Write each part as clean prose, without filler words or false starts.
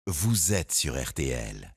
vous êtes sur RTL.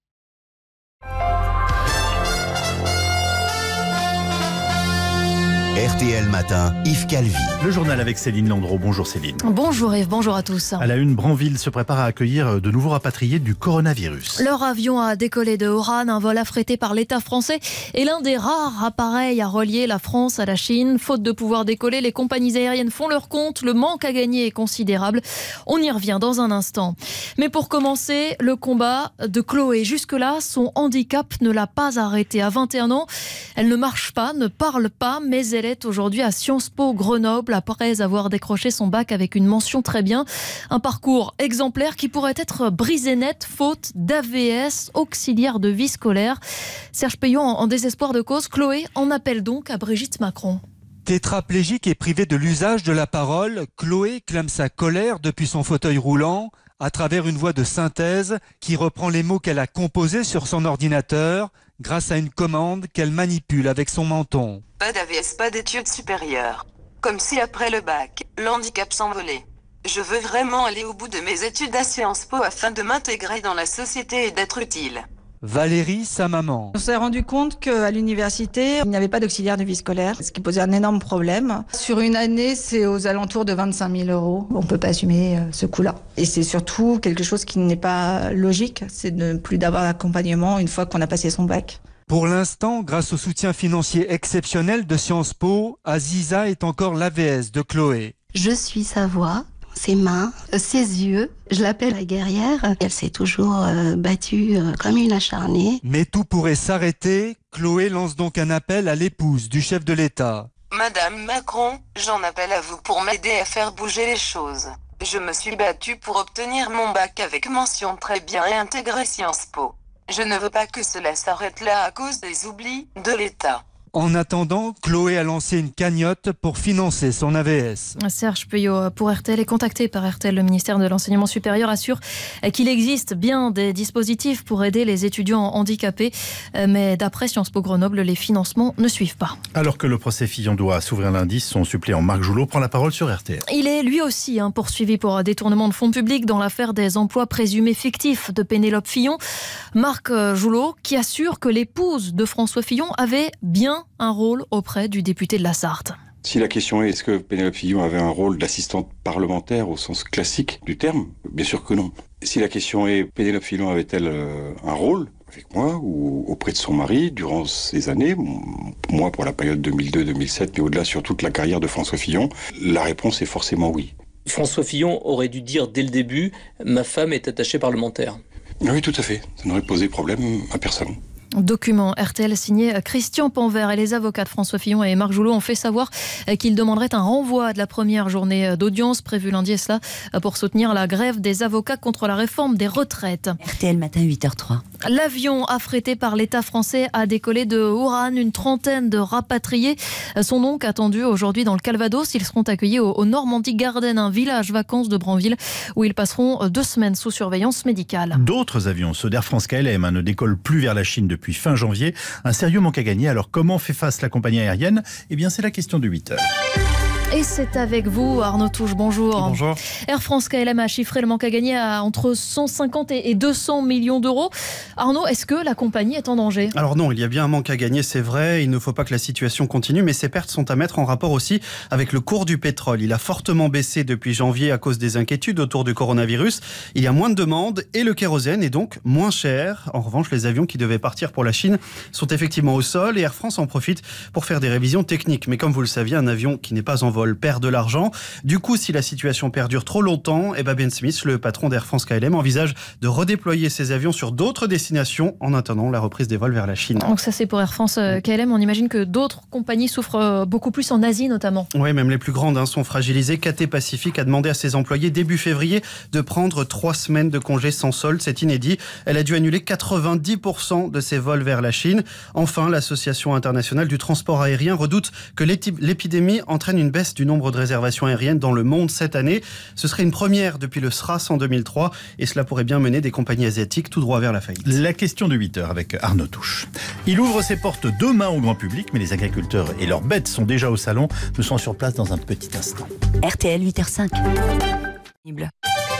RTL Matin, Yves Calvi. Le journal avec Céline Landreau. Bonjour Céline. Bonjour Yves, bonjour à tous. À la une, Branville se prépare à accueillir de nouveaux rapatriés du coronavirus. Leur avion a décollé de Oran, un vol affrété par l'État français est l'un des rares appareils à relier la France à la Chine. Faute de pouvoir décoller, les compagnies aériennes font leur compte. Le manque à gagner est considérable. On y revient dans un instant. Mais pour commencer, le combat de Chloé. Jusque-là, son handicap ne l'a pas arrêté. À 21 ans, elle ne marche pas, ne parle pas, mais elle est aujourd'hui à Sciences Po Grenoble après avoir décroché son bac avec une mention très bien. Un parcours exemplaire qui pourrait être brisé net faute d'AVS, auxiliaire de vie scolaire. Serge Peillon en désespoir de cause. Chloé en appelle donc à Brigitte Macron. Tétraplégique et privée de l'usage de la parole, Chloé clame sa colère depuis son fauteuil roulant à travers une voix de synthèse qui reprend les mots qu'elle a composés sur son ordinateur grâce à une commande qu'elle manipule avec son menton. Pas d'AVS, pas d'études supérieures. Comme si après le bac, l'handicap s'envolait. Je veux vraiment aller au bout de mes études à Sciences Po afin de m'intégrer dans la société et d'être utile. Valérie, sa maman. On s'est rendu compte qu'à l'université, il n'y avait pas d'auxiliaire de vie scolaire, ce qui posait un énorme problème. Sur une année, c'est aux alentours de 25 000 €. On ne peut pas assumer ce coût-là. Et c'est surtout quelque chose qui n'est pas logique, c'est de ne plus d'avoir d'accompagnement une fois qu'on a passé son bac. Pour l'instant, grâce au soutien financier exceptionnel de Sciences Po, Aziza est encore l'AVS de Chloé. Je suis sa voix, ses mains, ses yeux. Je l'appelle la guerrière. Elle s'est toujours battue comme une acharnée. Mais tout pourrait s'arrêter. Chloé lance donc un appel à l'épouse du chef de l'État. Madame Macron, j'en appelle à vous pour m'aider à faire bouger les choses. Je me suis battue pour obtenir mon bac avec mention très bien et intégrer Sciences Po. Je ne veux pas que cela s'arrête là à cause des oublis de l'État. En attendant, Chloé a lancé une cagnotte pour financer son AVS. Serge Peillot pour RTL est contacté par RTL. Le ministère de l'Enseignement supérieur assure qu'il existe bien des dispositifs pour aider les étudiants handicapés. Mais d'après Sciences Po Grenoble, les financements ne suivent pas. Alors que le procès Fillon doit s'ouvrir lundi, son suppléant Marc Joulot prend la parole sur RTL. Il est lui aussi poursuivi pour détournement de fonds publics dans l'affaire des emplois présumés fictifs de Pénélope Fillon. Marc Joulot qui assure que l'épouse de François Fillon avait bien un rôle auprès du député de la Sarthe. Si la question est est-ce que Pénélope Fillon avait un rôle d'assistante parlementaire au sens classique du terme, bien sûr que non. Si la question est Pénélope Fillon avait-elle un rôle avec moi ou auprès de son mari durant ces années, moi pour la période 2002-2007, mais au-delà sur toute la carrière de François Fillon, la réponse est forcément oui. François Fillon aurait dû dire dès le début « ma femme est attachée parlementaire ». Oui, tout à fait. Ça n'aurait posé problème à personne. Document RTL signé Christian Panvert et les avocats de François Fillon et Marc Joulot ont fait savoir qu'ils demanderaient un renvoi de la première journée d'audience prévue lundi, et cela pour soutenir la grève des avocats contre la réforme des retraites. RTL matin 8h03. L'avion affrété par l'État français a décollé de Oran. Une trentaine de rapatriés sont donc attendus aujourd'hui dans le Calvados. Ils seront accueillis au Normandie Garden, un village vacances de Branville où ils passeront 2 semaines sous surveillance médicale. D'autres avions, ceux d'Air France KLM, ne décollent plus vers la Chine depuis fin janvier. Un sérieux manque à gagner. Alors comment fait face la compagnie aérienne ? Eh bien c'est la question de 8h. Et c'est avec vous, Arnaud Touche, bonjour. Bonjour. Air France KLM a chiffré le manque à gagner à entre 150 et 200 millions d'euros. Arnaud, est-ce que la compagnie est en danger ? Alors non, il y a bien un manque à gagner, c'est vrai. Il ne faut pas que la situation continue, mais ces pertes sont à mettre en rapport aussi avec le cours du pétrole. Il a fortement baissé depuis janvier à cause des inquiétudes autour du coronavirus. Il y a moins de demandes et le kérosène est donc moins cher. En revanche, les avions qui devaient partir pour la Chine sont effectivement au sol et Air France en profite pour faire des révisions techniques. Mais comme vous le saviez, un avion qui n'est pas en vol perd de l'argent. Du coup, si la situation perdure trop longtemps, Ben Smith, le patron d'Air France KLM, envisage de redéployer ses avions sur d'autres destinations en attendant la reprise des vols vers la Chine. Donc ça, c'est pour Air France KLM. On imagine que d'autres compagnies souffrent beaucoup plus en Asie notamment. Oui, même les plus grandes sont fragilisées. Cathay Pacific a demandé à ses employés début février de prendre 3 semaines de congé sans solde. C'est inédit. Elle a dû annuler 90% de ses vols vers la Chine. Enfin, l'Association internationale du transport aérien redoute que l'épidémie entraîne une baisse du nombre de réservations aériennes dans le monde cette année. Ce serait une première depuis le SRAS en 2003 et cela pourrait bien mener des compagnies asiatiques tout droit vers la faillite. La question de 8h avec Arnaud Touche. Il ouvre ses portes demain au grand public, mais les agriculteurs et leurs bêtes sont déjà au salon. Nous serons sur place dans un petit instant. RTL 8h05.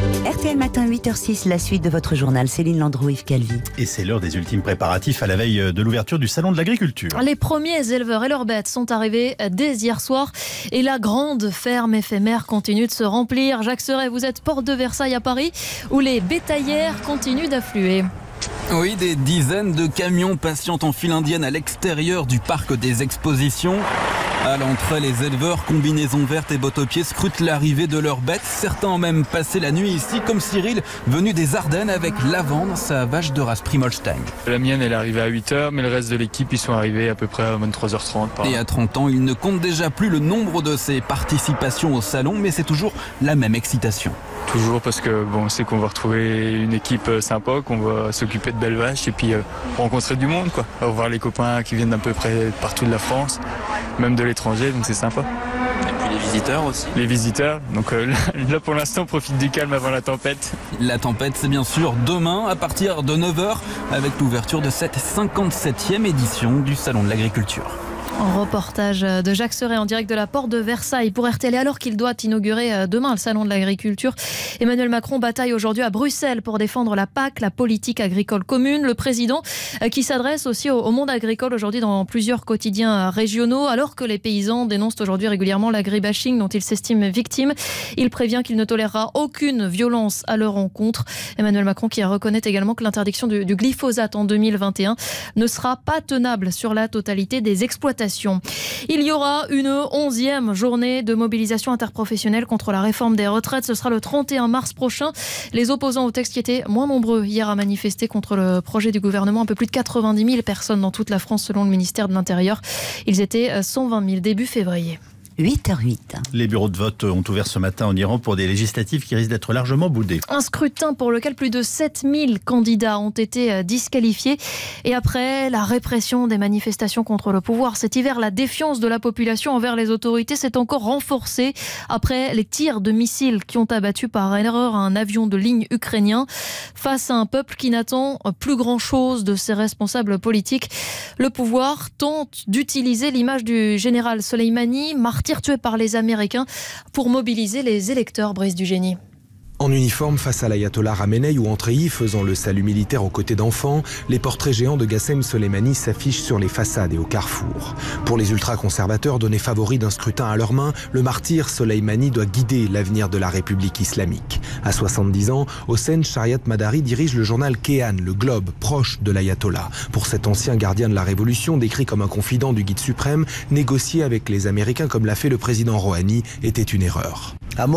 RTL Matin 8h06, la suite de votre journal. Céline Landreau, Yves Calvi. Et c'est l'heure des ultimes préparatifs à la veille de l'ouverture du Salon de l'Agriculture. Les premiers éleveurs et leurs bêtes sont arrivés dès hier soir et la grande ferme éphémère continue de se remplir. Jacques Serret, vous êtes porte de Versailles à Paris où les bétaillères continuent d'affluer. Oui, des dizaines de camions patientent en file indienne à l'extérieur du parc des expositions. À l'entrée, les éleveurs, combinaisons vertes et bottes aux pieds, scrutent l'arrivée de leurs bêtes. Certains ont même passé la nuit ici, comme Cyril, venu des Ardennes avec Lavande, sa vache de race Primolstein. La mienne, elle est arrivée à 8h, mais le reste de l'équipe, ils sont arrivés à peu près à 23h30. Et à 30 ans, il ne compte déjà plus le nombre de ses participations au salon, mais c'est toujours la même excitation. Toujours parce que on sait qu'on va retrouver une équipe sympa, qu'on va s'occuper de belles vaches et puis rencontrer du monde, quoi. On va voir les copains qui viennent d'à peu près partout de la France, même de l'étranger, donc c'est sympa. Et puis les visiteurs aussi. Les visiteurs, donc là pour l'instant on profite du calme avant la tempête. La tempête, c'est bien sûr demain à partir de 9h avec l'ouverture de cette 57e édition du Salon de l'Agriculture. Reportage de Jacques Serret en direct de la porte de Versailles pour RTL. Alors qu'il doit inaugurer demain le Salon de l'Agriculture, Emmanuel Macron bataille aujourd'hui à Bruxelles pour défendre la PAC, la politique agricole commune. Le président qui s'adresse aussi au monde agricole aujourd'hui dans plusieurs quotidiens régionaux. Alors que les paysans dénoncent aujourd'hui régulièrement l'agribashing dont ils s'estiment victimes, il prévient qu'il ne tolérera aucune violence à leur encontre. Emmanuel Macron qui reconnaît également que l'interdiction du glyphosate en 2021 ne sera pas tenable sur la totalité des exploitations. Il y aura une 11e journée de mobilisation interprofessionnelle contre la réforme des retraites. Ce sera le 31 mars prochain. Les opposants au texte qui étaient moins nombreux hier à manifester contre le projet du gouvernement. Un peu plus de 90 000 personnes dans toute la France selon le ministère de l'Intérieur. Ils étaient 120 000 début février. 8h08. Les bureaux de vote ont ouvert ce matin en Iran pour des législatives qui risquent d'être largement boudées. Un scrutin pour lequel plus de 7000 candidats ont été disqualifiés. Et après la répression des manifestations contre le pouvoir, cet hiver, la défiance de la population envers les autorités s'est encore renforcée après les tirs de missiles qui ont abattu par erreur un avion de ligne ukrainien. Face à un peuple qui n'attend plus grand-chose de ses responsables politiques, le pouvoir tente d'utiliser l'image du général Soleimani, martyr tué par les Américains, pour mobiliser les électeurs. Brice Dugénie. En uniforme face à l'ayatollah Ramenei ou en treillis faisant le salut militaire aux côtés d'enfants, les portraits géants de Gassem Soleimani s'affichent sur les façades et au carrefour. Pour les ultra-conservateurs donnés favoris d'un scrutin à leurs mains, le martyr Soleimani doit guider l'avenir de la République islamique. À 70 ans, Hossein Shariat Madari dirige le journal Kehan, le Globe, proche de l'ayatollah. Pour cet ancien gardien de la Révolution, décrit comme un confident du guide suprême, négocier avec les Américains comme l'a fait le président Rouhani était une erreur.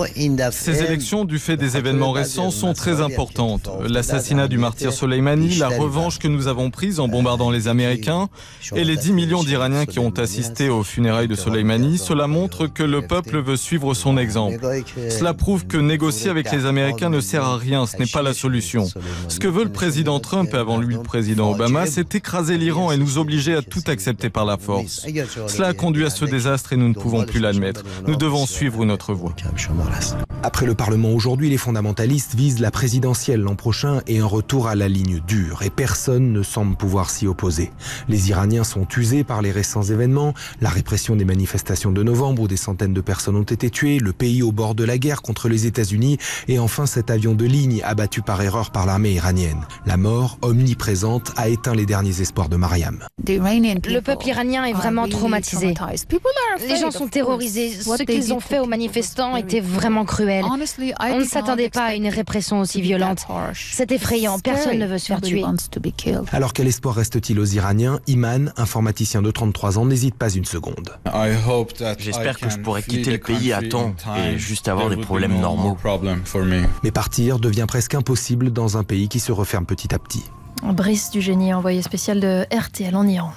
Ces élections, du fait des événements récents, sont très importantes. L'assassinat du martyr Soleimani, la revanche que nous avons prise en bombardant les Américains et les 10 millions d'Iraniens qui ont assisté aux funérailles de Soleimani, cela montre que le peuple veut suivre son exemple. Cela prouve que négocier avec les Américains ne sert à rien, ce n'est pas la solution. Ce que veut le président Trump et avant lui le président Obama, c'est écraser l'Iran et nous obliger à tout accepter par la force. Cela a conduit à ce désastre et nous ne pouvons plus l'admettre. Nous devons suivre notre voie. Après le Parlement aujourd'hui, les fondamentalistes visent la présidentielle l'an prochain et un retour à la ligne dure. Et personne ne semble pouvoir s'y opposer. Les Iraniens sont usés par les récents événements, la répression des manifestations de novembre où des centaines de personnes ont été tuées, le pays au bord de la guerre contre les États-Unis et enfin cet avion de ligne abattu par erreur par l'armée iranienne. La mort, omniprésente, a éteint les derniers espoirs de Mariam. Le peuple iranien est vraiment traumatisé. Les gens sont terrorisés. Ce qu'ils ont fait aux manifestants était vraiment cruel. On ne s'attendait pas à une répression aussi violente. C'est effrayant, personne ne veut se faire tuer. Alors quel espoir reste-t-il aux Iraniens? Iman, informaticien de 33 ans, n'hésite pas une seconde. J'espère que je pourrai quitter le pays à temps et juste avoir des problèmes normaux. Mais partir devient presque impossible dans un pays qui se referme petit à petit. Brice Dugénie, envoyé spécial de RTL en Iran.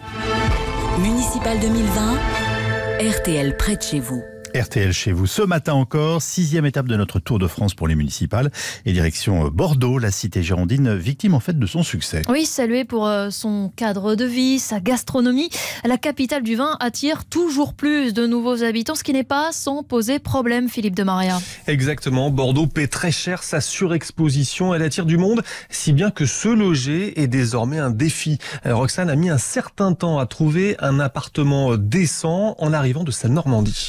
Municipal 2020, RTL près de chez vous. RTL chez vous. Ce matin encore, 6e étape de notre Tour de France pour les municipales et direction Bordeaux, la cité girondine, victime en fait de son succès. Oui, saluée pour son cadre de vie, sa gastronomie, la capitale du vin attire toujours plus de nouveaux habitants, ce qui n'est pas sans poser problème, Philippe de Maria. Exactement, Bordeaux paie très cher sa surexposition, elle attire du monde, si bien que se loger est désormais un défi. Roxane a mis un certain temps à trouver un appartement décent en arrivant de sa Normandie.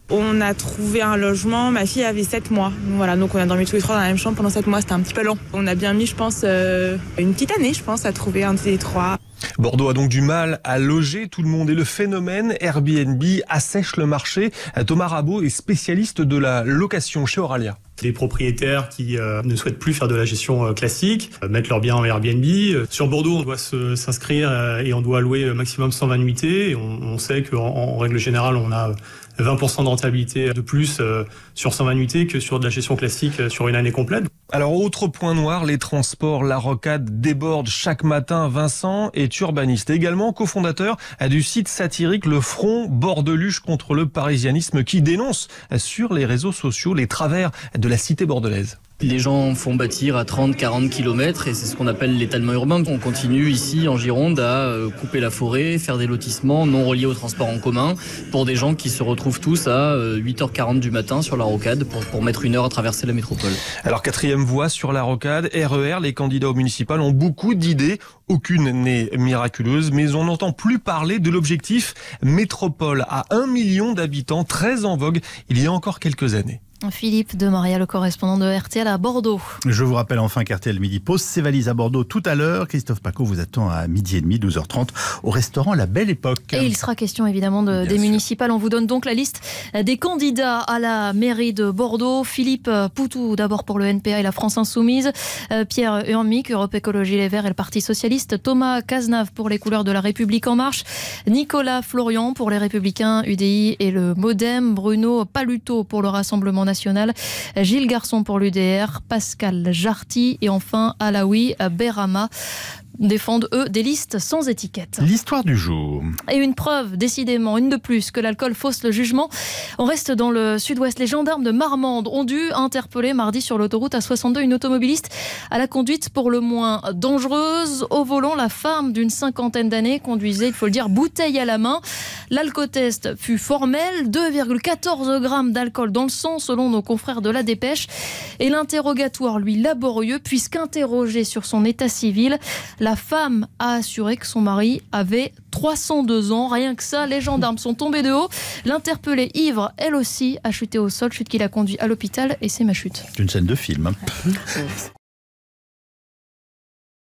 On a trouvé un logement, ma fille avait 7 mois. Donc on a dormi tous les 3 dans la même chambre pendant 7 mois, c'était un petit peu long. On a bien mis, je pense, une petite année, à trouver un des 3. Bordeaux a donc du mal à loger tout le monde et le phénomène Airbnb assèche le marché. Thomas Rabot est spécialiste de la location chez Oralia. Des propriétaires qui ne souhaitent plus faire de la gestion classique, mettre leurs biens en Airbnb. Sur Bordeaux, on doit s'inscrire et on doit louer maximum 120 nuitées. Et on sait qu'en règle générale, on a 20% de rentabilité de plus sur 120 nuitées que sur de la gestion classique sur une année complète. Alors, autre point noir, les transports, la rocade déborde chaque matin. Vincent est urbaniste, également cofondateur du site satirique Le Front Bordeluche contre le parisianisme qui dénonce sur les réseaux sociaux les travers de la cité bordelaise. Les gens font bâtir à 30-40 km et c'est ce qu'on appelle l'étalement urbain. On continue ici en Gironde à couper la forêt, faire des lotissements non reliés au transport en commun pour des gens qui se retrouvent tous à 8h40 du matin sur la rocade pour mettre 1 heure à traverser la métropole. Alors 4e voie sur la rocade, RER, les candidats au municipal ont beaucoup d'idées. Aucune n'est miraculeuse, mais on n'entend plus parler de l'objectif métropole à 1 million d'habitants, très en vogue il y a encore quelques années. Philippe de Maria, le correspondant de RTL à Bordeaux. Je vous rappelle enfin qu'RTL Midi pose ses valises à Bordeaux tout à l'heure. Christophe Paco vous attend à 12h30, 12h30 au restaurant La Belle Époque. Et il sera question évidemment des municipales. On vous donne donc la liste des candidats à la mairie de Bordeaux. Philippe Poutou d'abord pour le NPA et la France Insoumise. Pierre Urmic, Europe Écologie Les Verts et le Parti Socialiste. Thomas Cazenave pour les couleurs de la République En Marche. Nicolas Florian pour les Républicains, UDI et le Modem. Bruno Paluto pour le Rassemblement National, Gilles Garçon pour l'UDR, Pascal Jarty et enfin Alaoui Berama défendent eux des listes sans étiquette. L'histoire du jour. Et une preuve, décidément, une de plus, que l'alcool fausse le jugement. On reste dans le sud-ouest. Les gendarmes de Marmande ont dû interpeller mardi sur l'autoroute A62 une automobiliste à la conduite pour le moins dangereuse. Au volant, la femme d'une 50aine d'années conduisait, il faut le dire, bouteille à la main. L'alcotest fut formel, 2,14 grammes d'alcool dans le sang selon nos confrères de La Dépêche. Et l'interrogatoire, lui, laborieux, puisqu'interrogée sur son état civil, la femme a assuré que son mari avait 302 ans. Rien que ça, les gendarmes sont tombés de haut. L'interpellée ivre, elle aussi, a chuté au sol, chute qui l'a conduit à l'hôpital et c'est ma chute. C'est une scène de film.